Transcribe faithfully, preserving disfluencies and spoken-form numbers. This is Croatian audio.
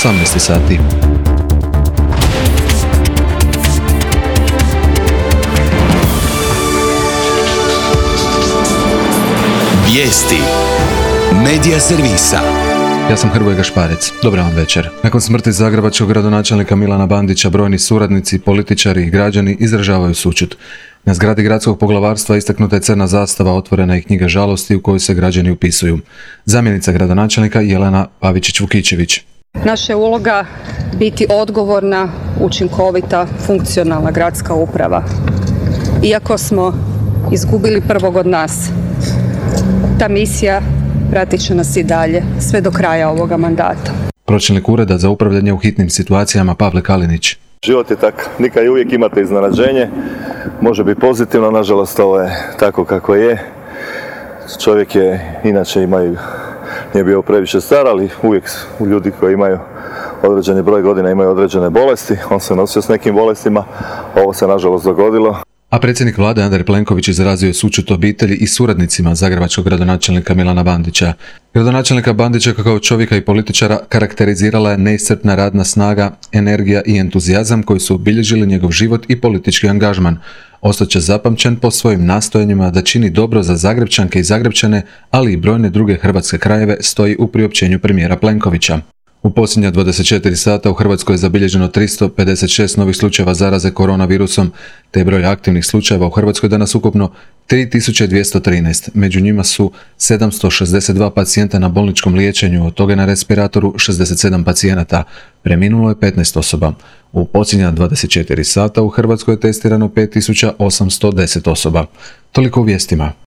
osamnaest sati. Vijesti Medija servisa. Ja sam Hrvoje Gašparec. Dobar vam večer. Nakon smrti zagrebačkog gradonačelnika Milana Bandića, brojni suradnici, političari i građani izražavaju sućut. Na zgradi gradskog poglavarstva istaknuta je crna zastava, otvorena i knjiga žalosti u kojoj se građani upisuju. Zamjenica gradonačelnika Jelena Pavičić-Vukičević. Naša je uloga biti odgovorna, učinkovita, funkcionalna gradska uprava. Iako smo izgubili prvog od nas, ta misija pratit će nas i dalje, sve do kraja ovoga mandata. Pročelnik Ureda za upravljanje u hitnim situacijama Pavle Kalinić. Život je tak, nikad uvijek imate iznenađenje, može biti pozitivno, nažalost ovo je tako kako je. Čovjek je, inače imaju, nije bio previše star, ali uvijek ljudi koji imaju određeni broj godina imaju određene bolesti, on se nosio s nekim bolestima, ovo se nažalost dogodilo. A predsjednik vlade Andrej Plenković izrazio je sućut obitelji i suradnicima zagrebačkog gradonačelnika Milana Bandića. Gradonačelnika Bandića kao čovjeka i političara karakterizirala je neiscrpna radna snaga, energija i entuzijazam koji su obilježili njegov život i politički angažman. Ostaće zapamćen po svojim nastojanjima da čini dobro za Zagrebčanke i Zagrebčane, ali i brojne druge hrvatske krajeve, stoji u priopćenju premijera Plenkovića. U posljednja dvadeset četiri sata u Hrvatskoj je zabilježeno tristo pedeset šest novih slučajeva zaraze koronavirusom, te broj aktivnih slučajeva u Hrvatskoj danas ukupno tri tisuće dvjesto trinaest. Među njima su sedamsto šezdeset dva pacijenta na bolničkom liječenju, od toga na respiratoru šezdeset sedam pacijenata. Preminulo je petnaest osoba. U posljednja dvadeset četiri sata u Hrvatskoj je testirano pet tisuća osamsto deset osoba. Toliko u vijestima.